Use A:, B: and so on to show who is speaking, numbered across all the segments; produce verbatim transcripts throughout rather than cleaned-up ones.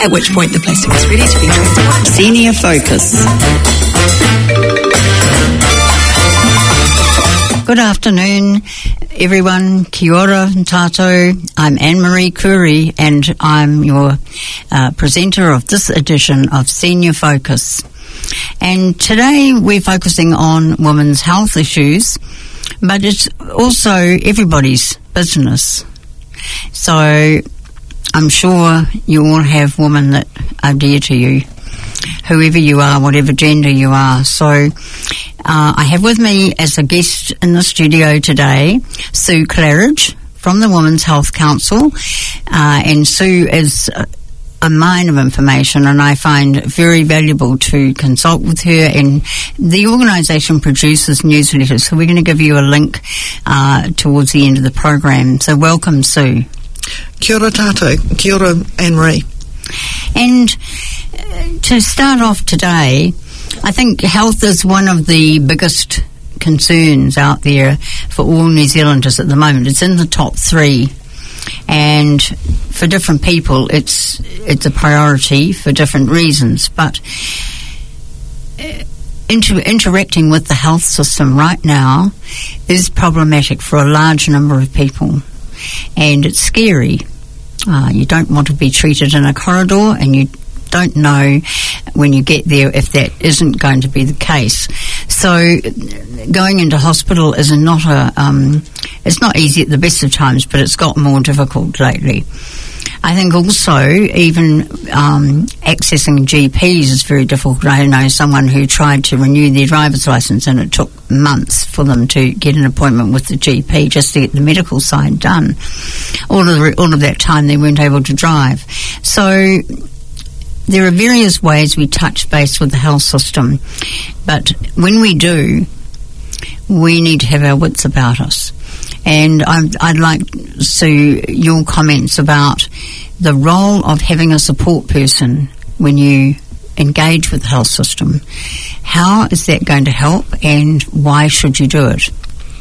A: at which point the plastic was ready to be transported.
B: Senior Focus. Good afternoon, everyone. Kia ora tātou. I'm Anne-Marie Curry, and I'm your uh, presenter of this edition of Senior Focus. And today we're focusing on women's health issues, but it's also everybody's business. So I'm sure you all have women that are dear to you, whoever you are, whatever gender you are. So uh, I have with me as a guest in the studio today Sue Claridge from the Women's Health Council, uh, and Sue is a, a mine of information, and I find it very valuable to consult with her. And the organisation produces newsletters, so we're going to give you a link uh, towards the end of the program. So welcome, Sue.
C: Kia ora tātou. Kia ora, Anne-Marie.
B: And uh, to start off today, I think health is one of the biggest concerns out there for all New Zealanders at the moment. It's in the top three, and for different people it's it's a priority for different reasons. But uh, inter- interacting with the health system right now is problematic for a large number of people, and it's scary. Uh, you don't want to be treated in a corridor, and you don't know when you get there if that isn't going to be the case. So going into hospital is not a um, it's not easy at the best of times, but it's got more difficult lately. I think also even um, accessing G Ps is very difficult. I know someone who tried to renew their driver's licence, and it took months for them to get an appointment with the G P just to get the medical side done. All of the, all of that time they weren't able to drive. So there are various ways we touch base with the health system, but when we do, we need to have our wits about us. And I'd, I'd like, Sue, your comments about the role of having a support person when you engage with the health system. How is that going to help, and why should you do it?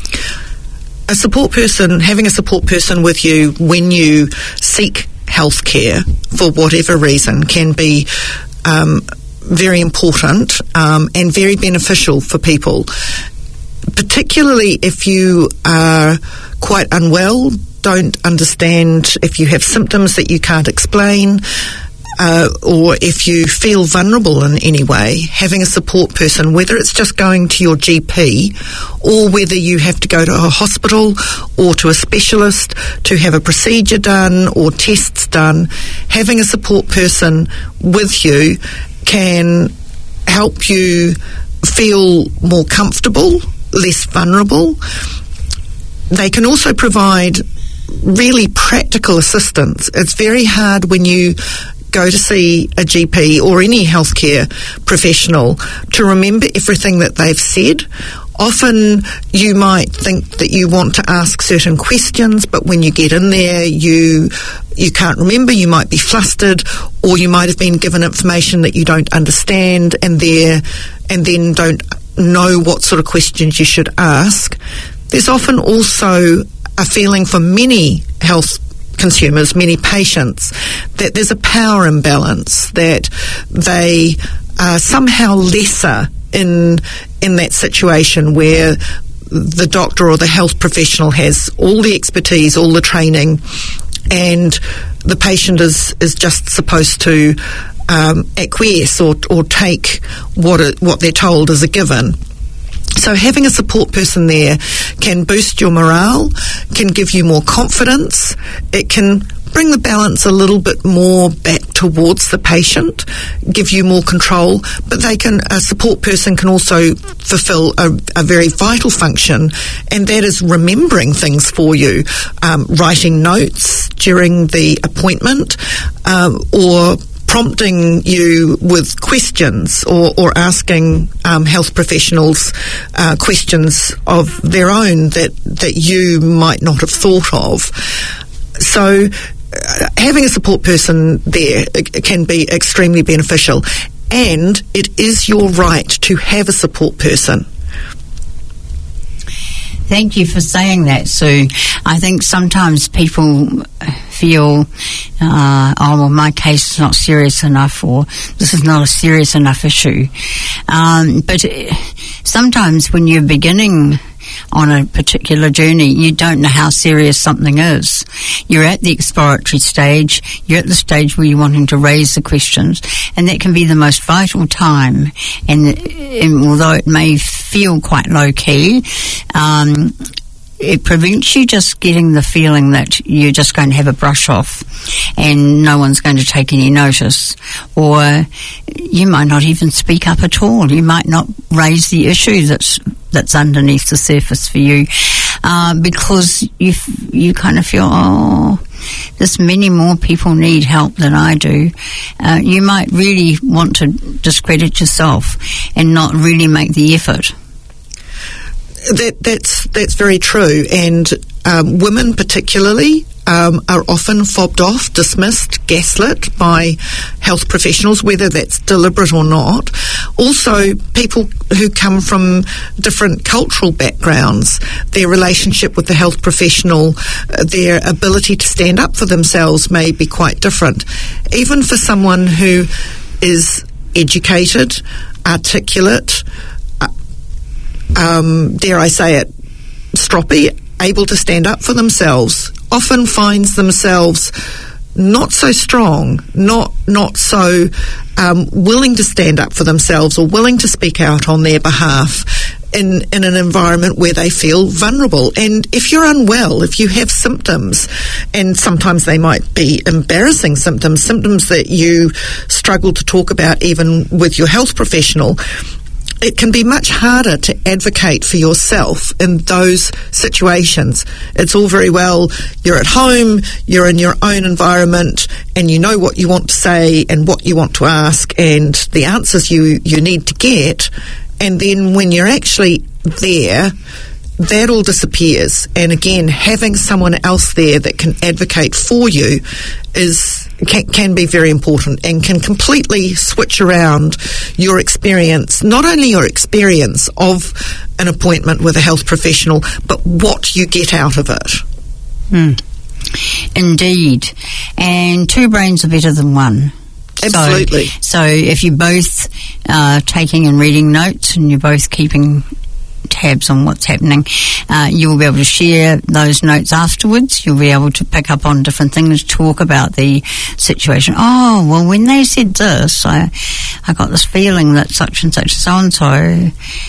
C: A support person, having a support person with you when you seek health care for whatever reason can be um, very important um, and very beneficial for people, particularly if you are quite unwell, don't understand, if you have symptoms that you can't explain, uh, or if you feel vulnerable in any way. Having a support person, whether it's just going to your G P or whether you have to go to a hospital or to a specialist to have a procedure done or tests done, having a support person with you can help you feel more comfortable, less vulnerable. They can also provide really practical assistance. It's very hard when you go to see a G P or any healthcare professional to remember everything that they've said. Often you might think that you want to ask certain questions, but when you get in there, you you can't remember. You might be flustered, or you might have been given information that you don't understand, and there and then don't know what sort of questions you should ask. There's often also a feeling for many health consumers, many patients, that there's a power imbalance, that they are somehow lesser in in that situation where the doctor or the health professional has all the expertise, all the training, and the patient is, is just supposed to um, acquiesce or, or take what it, what they're told as a given. So having a support person there can boost your morale, can give you more confidence, it can bring the balance a little bit more back towards the patient, give you more control, but they can, a support person can also fulfill a, a very vital function, and that is remembering things for you, um, writing notes during the appointment, um, or prompting you with questions, or, or asking um, health professionals uh, questions of their own that, that you might not have thought of. So uh, having a support person there can be extremely beneficial, and it is your right to have a support person.
B: Thank you for saying that, Sue. I think sometimes people feel, uh, oh, well, my case is not serious enough, or this is not a serious enough issue. Um, but sometimes when you're beginning on a particular journey, you don't know how serious something is. You're at the exploratory stage, you're at the stage where you're wanting to raise the questions, and that can be the most vital time. And, and although it may feel quite low-key, um, it prevents you just getting the feeling that you're just going to have a brush off and no one's going to take any notice. Or you might not even speak up at all. You might not raise the issue that's that's underneath the surface for you, uh, because you you kind of feel, oh, there's many more people need help than I do. Uh, you might really want to discredit yourself and not really make the effort.
C: That, that's that's very true, and um, women particularly um, are often fobbed off, dismissed, gaslit by health professionals, whether that's deliberate or not. Also, people who come from different cultural backgrounds, their relationship with the health professional, uh, their ability to stand up for themselves may be quite different. Even for someone who is educated, articulate, Um, dare I say it, stroppy, able to stand up for themselves, often finds themselves not so strong, not not so um, willing to stand up for themselves or willing to speak out on their behalf in, in an environment where they feel vulnerable. And if you're unwell, if you have symptoms, and sometimes they might be embarrassing symptoms, symptoms that you struggle to talk about even with your health professional, it can be much harder to advocate for yourself in those situations. It's all very well, you're at home, you're in your own environment, and you know what you want to say and what you want to ask and the answers you, you need to get. And then when you're actually there, that all disappears. And again, having someone else there that can advocate for you is can, can be very important and can completely switch around your experience, not only your experience of an appointment with a health professional, but what you get out of it.
B: Hmm. Indeed. And two brains are better than one.
C: Absolutely.
B: So, so if you're both uh, taking and reading notes and you're both keeping tabs on what's happening, uh, you'll be able to share those notes afterwards. You'll be able to pick up on different things, talk about the situation. Oh, well, when they said this, I, I got this feeling that such and such so-and-so,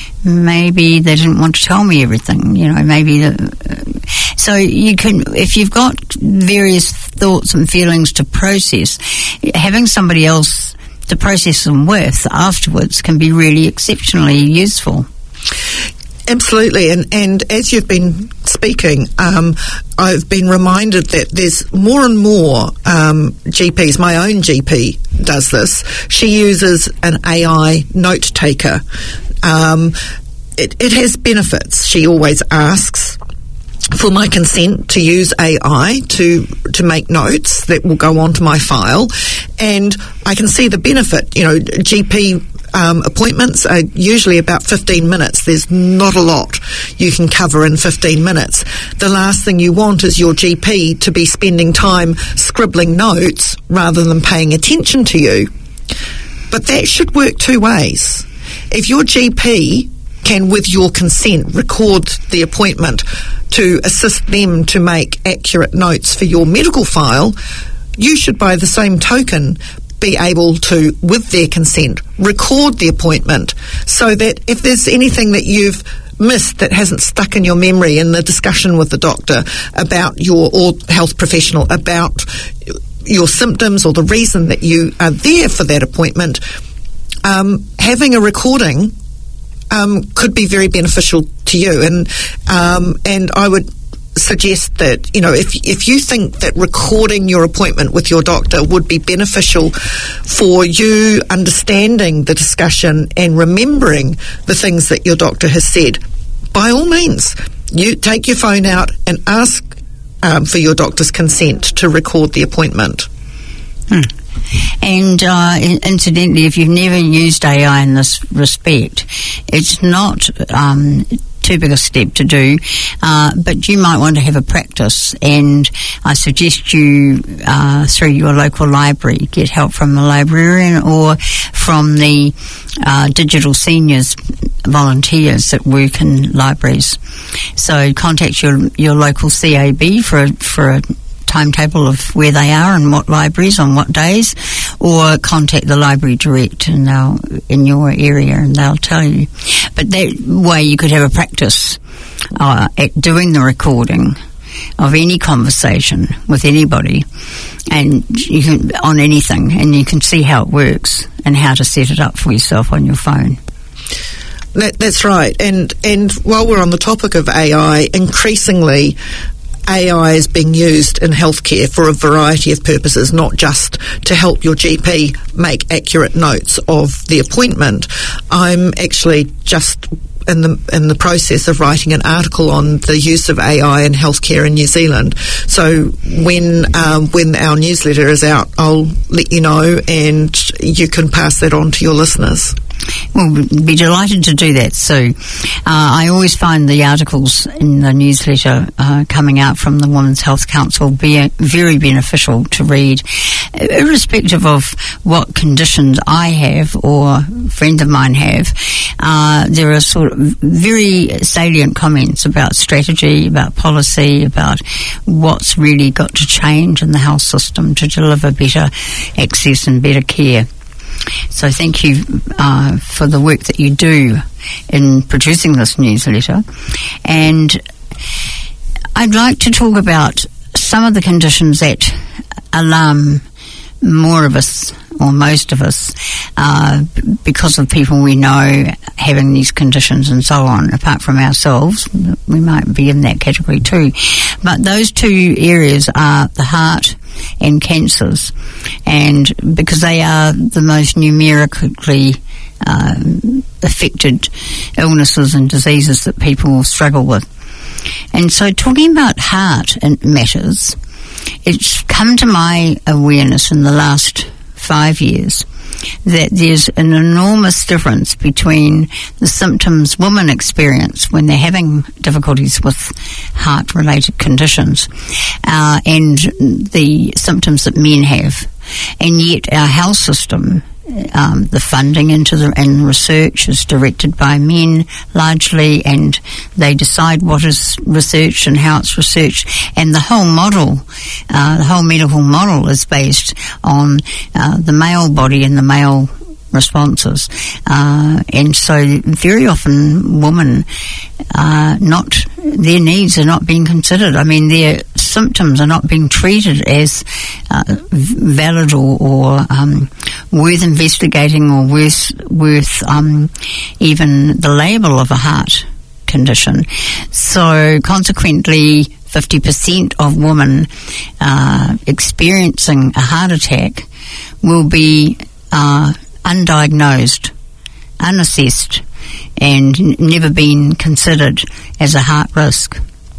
B: maybe they didn't want to tell me everything, you know, maybe the, uh, so you can, if you've got various thoughts and feelings to process, having somebody else to process them with afterwards can be really exceptionally useful.
C: Absolutely, and, and as you've been speaking, um, I've been reminded that there's more and more um, G Ps. My own G P does this. She uses an A I note taker. Um, it, it has benefits. She always asks for my consent to use A I to to make notes that will go onto my file, and I can see the benefit. You know, G P Um, appointments are usually about fifteen minutes. There's not a lot you can cover in fifteen minutes. The last thing you want is your G P to be spending time scribbling notes rather than paying attention to you. But that should work two ways. If your G P can, with your consent, record the appointment to assist them to make accurate notes for your medical file, you should, by the same token, be able to, with their consent, record the appointment so that if there's anything that you've missed that hasn't stuck in your memory in the discussion with the doctor about your or health professional about your symptoms or the reason that you are there for that appointment, um, having a recording um, could be very beneficial to you. And um, and I would suggest that, you know, if if you think that recording your appointment with your doctor would be beneficial for you understanding the discussion and remembering the things that your doctor has said, by all means, you take your phone out and ask um, for your doctor's consent to record the appointment.
B: Hmm. And uh, incidentally, if you've never used A I in this respect, it's not um, too big a step to do, uh, but you might want to have a practice, and I suggest you, uh, through your local library, get help from a librarian or from the uh, digital seniors volunteers that work in libraries. So contact your your local C A B for a, for a timetable of where they are and what libraries on what days, or contact the library direct and they'll, in your area, and they'll tell you. But that way you could have a practice uh, at doing the recording of any conversation with anybody, and you can, on anything, and you can see how it works and how to set it up for yourself on your phone.
C: That, that's right. And and while we're on the topic of A I, increasingly A I is being used in healthcare for a variety of purposes, not just to help your G P make accurate notes of the appointment. I'm actually just in the in the process of writing an article on the use of A I in healthcare in New Zealand. So when um, when our newsletter is out, I'll let you know, and you can pass that on to your listeners.
B: Well, we'd be delighted to do that. So uh, I always find the articles in the newsletter uh, coming out from the Women's Health Council be very beneficial to read, irrespective of what conditions I have or a friend of mine have. Uh, there are sort of very salient comments about strategy, about policy, about what's really got to change in the health system to deliver better access and better care. So thank you uh, for the work that you do in producing this newsletter. And I'd like to talk about some of the conditions that alarm more of us, or most of us, uh, because of people we know having these conditions and so on. Apart from ourselves, we might be in that category too. But those two areas are the heart and cancers, and because they are the most numerically uh, affected illnesses and diseases that people struggle with. And so talking about heart matters, it's come to my awareness in the last five years that there's an enormous difference between the symptoms women experience when they're having difficulties with heart-related conditions uh, and the symptoms that men have. And yet our health system, um, the funding into the and research is directed by men largely, and they decide what is research and how it's researched. And the whole model, uh, the whole medical model is based on uh, the male body and the male responses. Uh, and so very often women are not, their needs are not being considered. I mean, their symptoms are not being treated as uh, valid or, or um, worth investigating or worth, worth um, even the label of a heart condition. So consequently, fifty percent of women uh, experiencing a heart attack will be uh, undiagnosed, unassessed, and n- never been considered as a heart risk.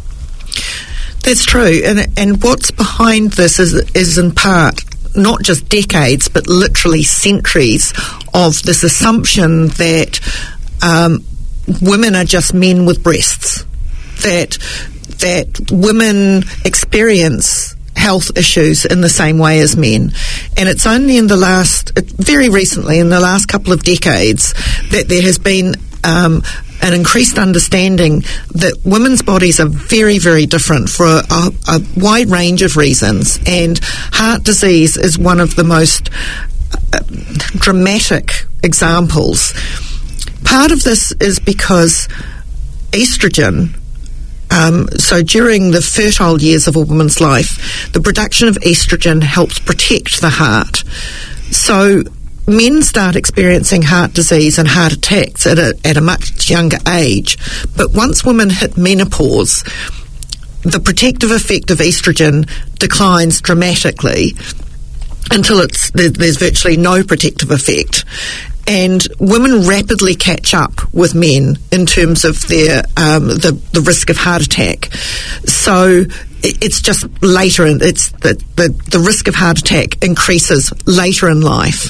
C: That's true, and and what's behind this is is in part not just decades, but literally centuries of this assumption that um, women are just men with breasts, that that women experience health issues in the same way as men. And it's only in the last, very recently, in the last couple of decades, that there has been um, an increased understanding that women's bodies are very, very different for a, a, a wide range of reasons. And heart disease is one of the most uh, dramatic examples. Part of this is because estrogen, Um, so during the fertile years of a woman's life, the production of estrogen helps protect the heart. So men start experiencing heart disease and heart attacks at a, at a much younger age. But once women hit menopause, the protective effect of estrogen declines dramatically until it's there, there's virtually no protective effect. And women rapidly catch up with men in terms of their um, the the risk of heart attack. So it, it's just later, and it's the, the the risk of heart attack increases later in life.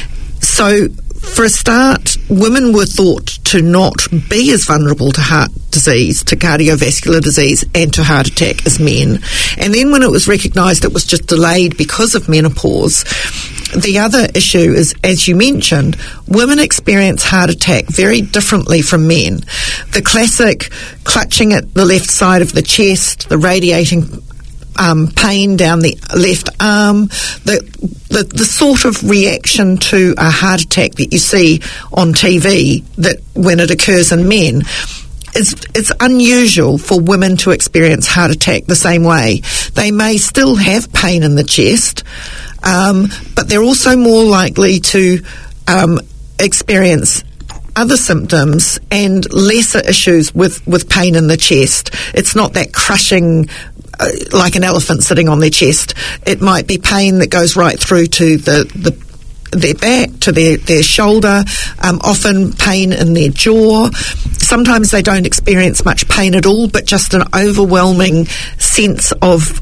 C: So for a start, women were thought to not be as vulnerable to heart disease, to cardiovascular disease and to heart attack as men. And then when it was recognised it was just delayed because of menopause, the other issue is, as you mentioned, women experience heart attack very differently from men. The classic clutching at the left side of the chest, the radiating Um, pain down the left arm, the, the the sort of reaction to a heart attack that you see on T V that when it occurs in men, it's, it's unusual for women to experience heart attack the same way. They may still have pain in the chest, um, but they're also more likely to um, experience other symptoms and lesser issues with, with pain in the chest. It's not that crushing Uh, like an elephant sitting on their chest. It might be pain that goes right through to the, the their back, to their, their shoulder, um, often pain in their jaw. Sometimes they don't experience much pain at all, but just an overwhelming sense of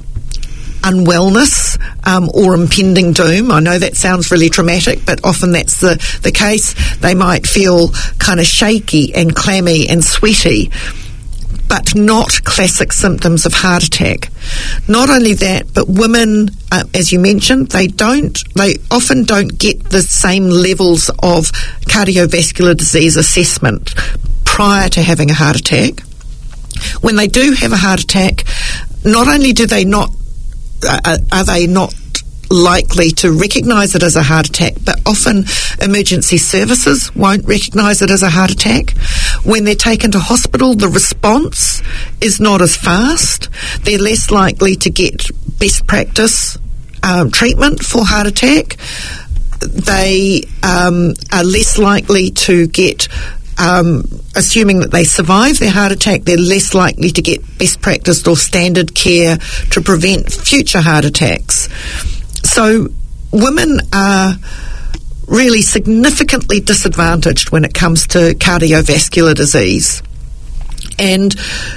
C: unwellness um, or impending doom. I know that sounds really traumatic, but often that's the, the case. They might feel kind of shaky and clammy and sweaty, but not classic symptoms of heart attack. Not only that, but women, uh, as you mentioned, they don't, they often don't get the same levels of cardiovascular disease assessment prior to having a heart attack. When they do have a heart attack, not only do they not, uh, are they not likely to recognise it as a heart attack, but often emergency services won't recognise it as a heart attack. When they're taken to hospital, the response is not as fast. They're less likely to get best practice um, treatment for heart attack. They um, are less likely to get Um, assuming that they survive their heart attack, they're less likely to get best practice or standard care to prevent future heart attacks. So women are really significantly disadvantaged when it comes to cardiovascular disease. And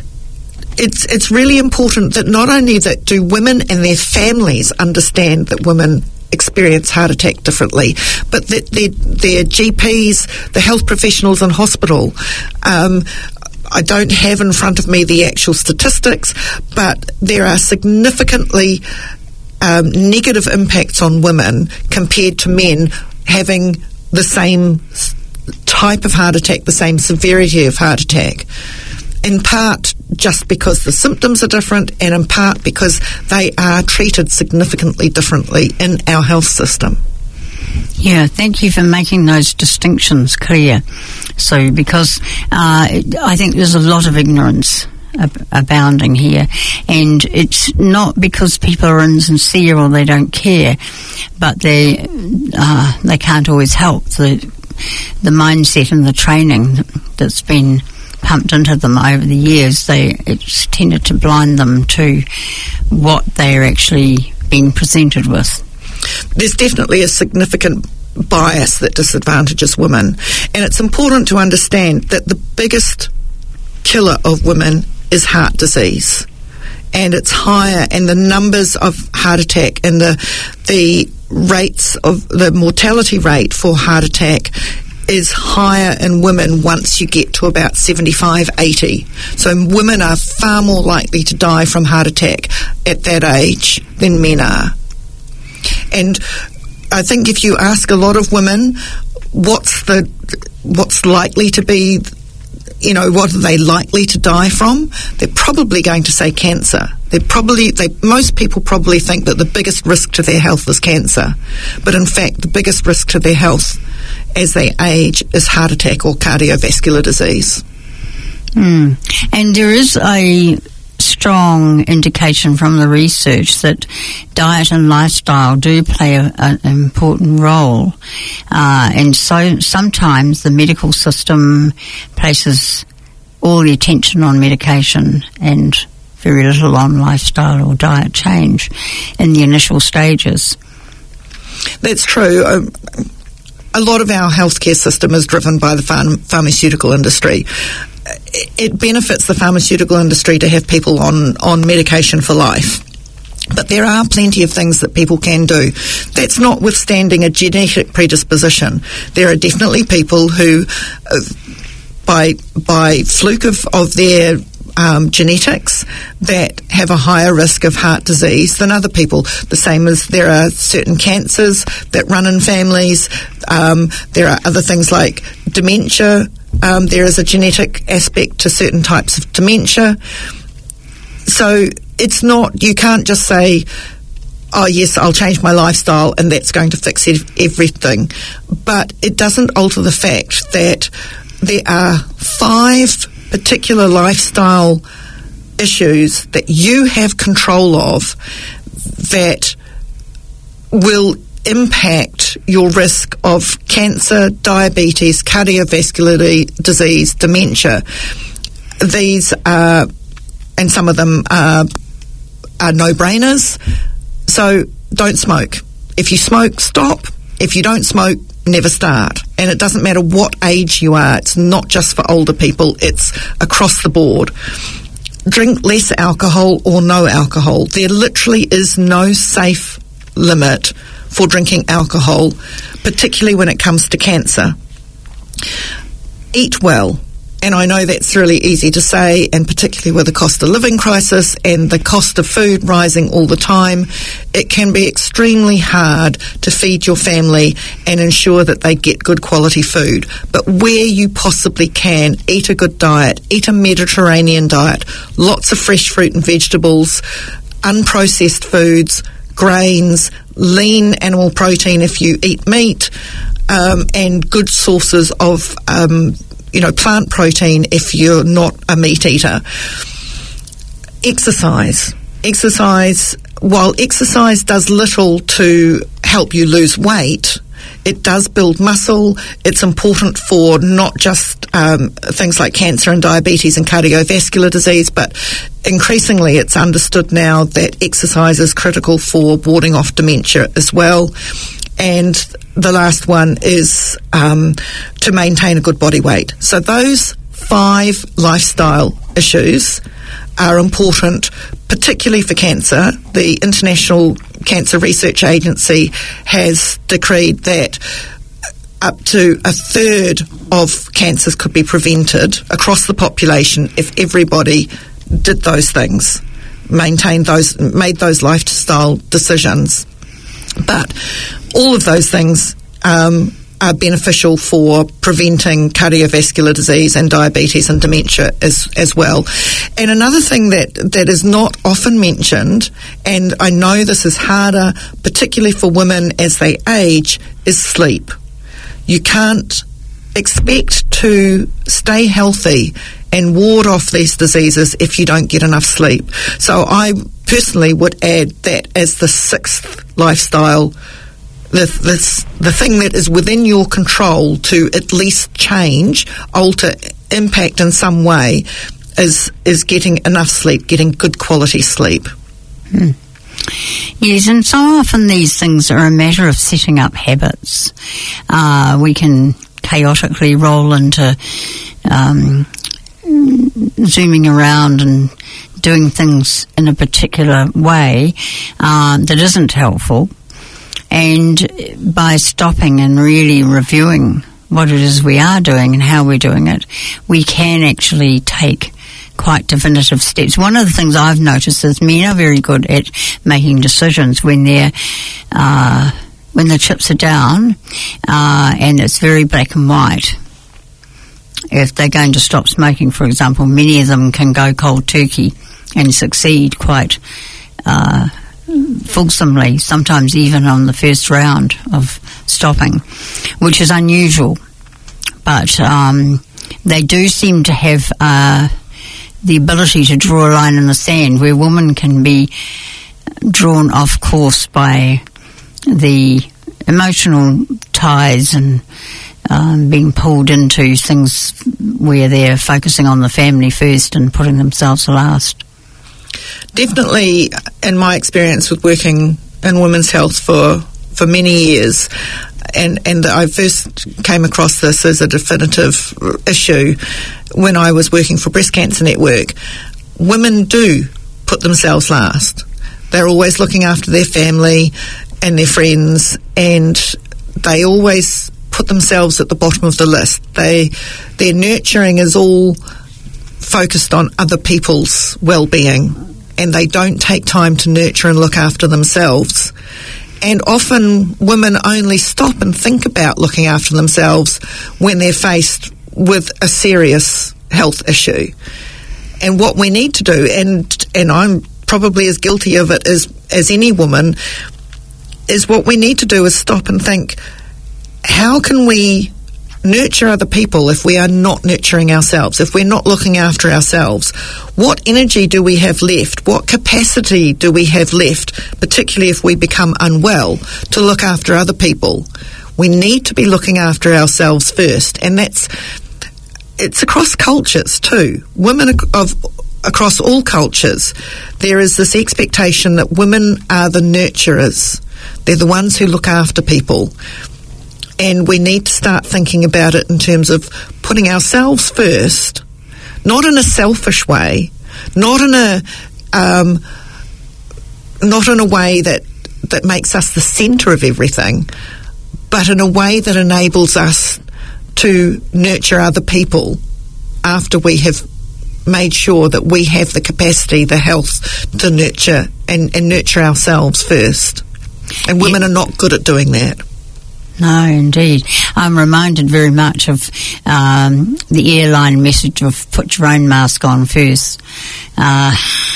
C: it's it's really important that not only that do women and their families understand that women experience heart attack differently, but that their, their G Ps, the health professionals in hospital, um, I don't have in front of me the actual statistics, but there are significantly um, negative impacts on women compared to men having the same type of heart attack, the same severity of heart attack. In part just because the symptoms are different, and in part because they are treated significantly differently in our health system.
B: Yeah, thank you for making those distinctions clear. So, because uh, I think there's a lot of ignorance ab- abounding here, and it's not because people are insincere or they don't care, but they uh, they can't always help the the mindset and the training that's been pumped into them over the years. They it's tended to blind them to what they're actually being presented with.
C: There's definitely a significant bias that disadvantages women, and it's important to understand that the biggest killer of women is heart disease, and it's higher, and the numbers of heart attack and the the rates of the mortality rate for heart attack is higher in women once you get to about seventy-five, eighty. So women are far more likely to die from heart attack at that age than men are. And I think if you ask a lot of women what's the what's likely to be, you know, what are they likely to die from, they're probably going to say cancer. They're probably, they, most people probably think that the biggest risk to their health is cancer. But in fact, the biggest risk to their health as they age is heart attack or cardiovascular disease.
B: Mm. And there is a strong indication from the research that diet and lifestyle do play a, an important role. Uh, and so sometimes the medical system places all the attention on medication and very little on lifestyle or diet change in the initial stages.
C: That's true. Um, a lot of our healthcare system is driven by the pharm- pharmaceutical industry. It benefits the pharmaceutical industry to have people on, on medication for life. But there are plenty of things that people can do. That's notwithstanding a genetic predisposition. There are definitely people who, uh, by by fluke of, of their um, genetics that have a higher risk of heart disease than other people. The same as there are certain cancers that run in families. Um, there are other things like dementia. Um, there is a genetic aspect to certain types of dementia. So it's not, you can't just say, oh yes, I'll change my lifestyle and that's going to fix ev- everything. But it doesn't alter the fact that there are five particular lifestyle issues that you have control of that will impact your risk of cancer, diabetes, cardiovascular disease, dementia. These are, and some of them are, are no-brainers. So don't smoke. If you smoke, stop. If you don't smoke, never start. And it doesn't matter what age you are. It's not just for older people. It's across the board. Drink less alcohol or no alcohol. There literally is no safe limit for drinking alcohol, particularly when it comes to cancer. Eat well. And I know that's really easy to say, and particularly with the cost of living crisis and the cost of food rising all the time, it can be extremely hard to feed your family and ensure that they get good quality food. But where you possibly can, eat a good diet, eat a Mediterranean diet, lots of fresh fruit and vegetables, unprocessed foods, grains, lean animal protein if you eat meat, um, and good sources of um you know, plant protein if you're not a meat eater. Exercise. Exercise, while exercise does little to help you lose weight, it does build muscle. It's important for not just um, things like cancer and diabetes and cardiovascular disease, but increasingly it's understood now that exercise is critical for warding off dementia as well. And the last one is um, to maintain a good body weight. So those five lifestyle issues are important, particularly for cancer. The International Cancer Research Agency has decreed that up to a third of cancers could be prevented across the population if everybody did those things, maintained those, made those lifestyle decisions. But all of those things um, are beneficial for preventing cardiovascular disease and diabetes and dementia as as well. And another thing that, that is not often mentioned, and I know this is harder, particularly for women as they age, is sleep. You can't expect to stay healthy and ward off these diseases if you don't get enough sleep. So I personally would add that as the sixth lifestyle, the, the, the thing that is within your control to at least change, alter, impact in some way, is is getting enough sleep, getting good quality sleep.
B: Hmm. Yes, and so often these things are a matter of setting up habits. Uh, we can chaotically roll into um, zooming around and doing things in a particular way uh, that isn't helpful. And by stopping and really reviewing what it is we are doing and how we're doing it, we can actually take quite definitive steps. One of the things I've noticed is men are very good at making decisions when they're uh, when the chips are down uh, and it's very black and white. If they're going to stop smoking, for example, many of them can go cold turkey and succeed quite uh, fulsomely, sometimes even on the first round of stopping, which is unusual. But um, they do seem to have uh, the ability to draw a line in the sand where women can be drawn off course by the emotional ties and um, being pulled into things where they're focusing on the family first and putting themselves last.
C: Definitely, in my experience with working in women's health for, for many years, and, and I first came across this as a definitive issue when I was working for Breast Cancer Network. Women do put themselves last. They're always looking after their family and their friends, and they always put put themselves at the bottom of the list. They, their nurturing is all focused on other people's well-being, and they don't take time to nurture and look after themselves. And often women only stop and think about looking after themselves when they're faced with a serious health issue. And what we need to do, and and I'm probably as guilty of it as, as any woman, is what we need to do is stop and think, how can we nurture other people if we are not nurturing ourselves, if we're not looking after ourselves? What energy do we have left? What capacity do we have left, particularly if we become unwell, to look after other people? We need to be looking after ourselves first, and that's it's across cultures too. Women of across all cultures, there is this expectation that women are the nurturers. They're the ones who look after people. And we need to start thinking about it in terms of putting ourselves first, not in a selfish way, not in a um, not in a way that that makes us the centre of everything, but in a way that enables us to nurture other people after we have made sure that we have the capacity, the health to nurture and, and nurture ourselves first. And women yeah. are not good at doing that.
B: No, indeed. I'm reminded very much of um, the airline message of put your own mask on first. Uh,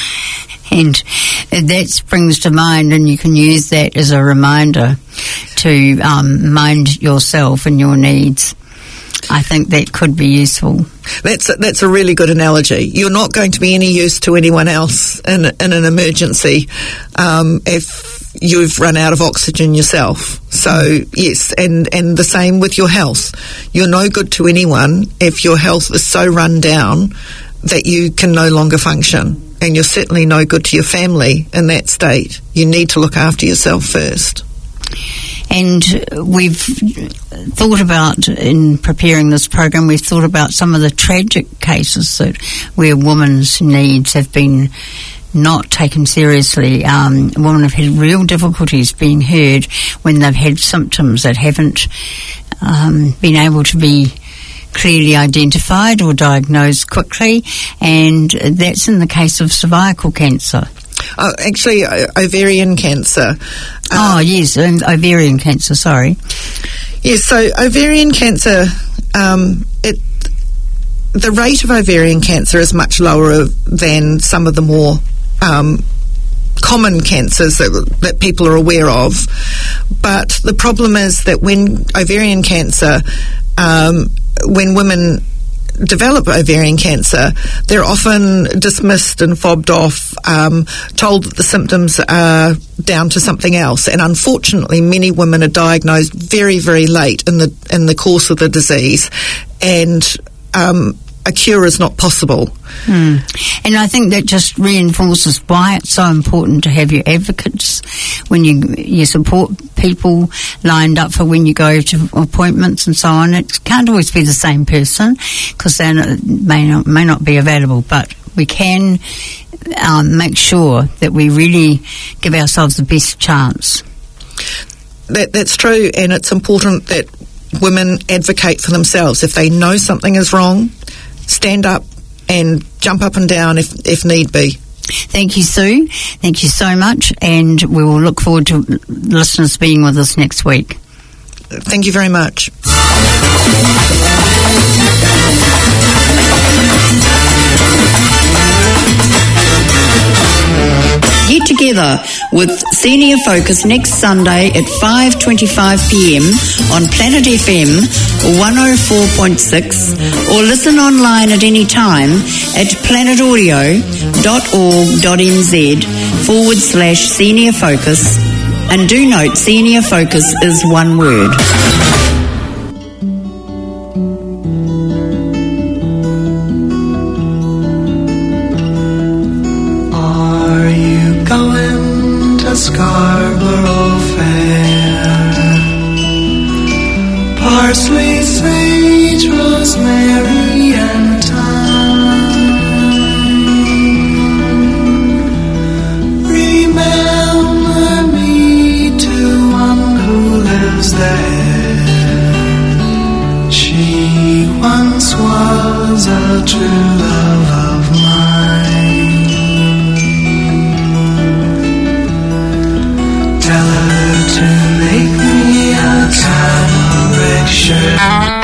B: and that springs to mind, and you can use that as a reminder to um, mind yourself and your needs. I think that could be useful.
C: That's a, that's a really good analogy. You're not going to be any use to anyone else in, in an emergency um, if you've run out of oxygen yourself. So, yes, and, and the same with your health. You're no good to anyone if your health is so run down that you can no longer function. And you're certainly no good to your family in that state. You need to look after yourself first.
B: And we've thought about, in preparing this program, we've thought about some of the tragic cases that where women's needs have been not taken seriously. Um, women have had real difficulties being heard when they've had symptoms that haven't um, been able to be clearly identified or diagnosed quickly, and that's in the case of cervical cancer.
C: Oh, actually, uh, ovarian cancer.
B: Uh, oh, yes, and ovarian cancer, sorry.
C: Yes, so ovarian cancer, um, it, the rate of ovarian cancer is much lower than some of the more um, common cancers that, that people are aware of. But the problem is that when ovarian cancer, um, when women develop ovarian cancer, they're often dismissed and fobbed off, um, told that the symptoms are down to something else. And unfortunately, many women are diagnosed very, very late in the in the course of the disease, and um, a cure is not possible.
B: Hmm. And I think that just reinforces why it's so important to have your advocates when you you support people lined up for when you go to appointments and so on. It can't always be the same person because they may not, may not be available, but we can um, make sure that we really give ourselves the best chance.
C: That, that's true, and it's important that women advocate for themselves. If they know something is wrong, stand up and jump up and down if, if need be.
B: Thank you, Sue. Thank you so much, and we will look forward to listeners being with us next week.
C: Thank you very much.
B: Get together with Senior Focus next Sunday at five twenty-five p m on Planet F M one oh four point six, or listen online at any time at planetaudio dot org dot n z forward slash Senior Focus. And do note, Senior Focus is one word.
D: Scarborough Fair. Parsley, sage, rosemary, and thyme. Remember me to one who lives there. was a true love of mine. Tell her to make me a kind of red shirt.